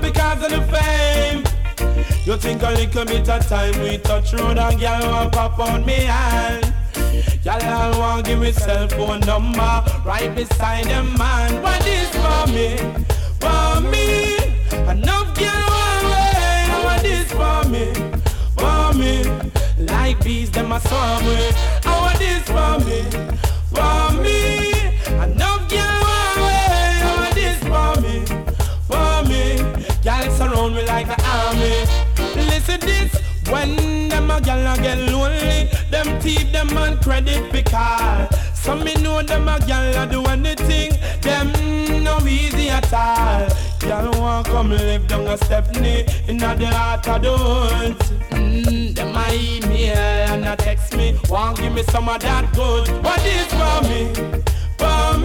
because of the fame. You think a little bit of time we touch road and girl want pop on me hand. Y'all all want give me cell phone number right beside them man. What this for me? For me. Enough girl want way. What this for me? For me. Like bees them a swarm way. What this for me? For me. Enough girl want way. What this for me? For me. Y'all surround me like an army. Listen this. When them a gal a get lonely, them thief them on credit because some me know them a gal a do anything, them no easy at all. Gal want come live down a Stephanie in the heart of the woods. Them a email and a text me, want give me some of that good. What is for me? For me.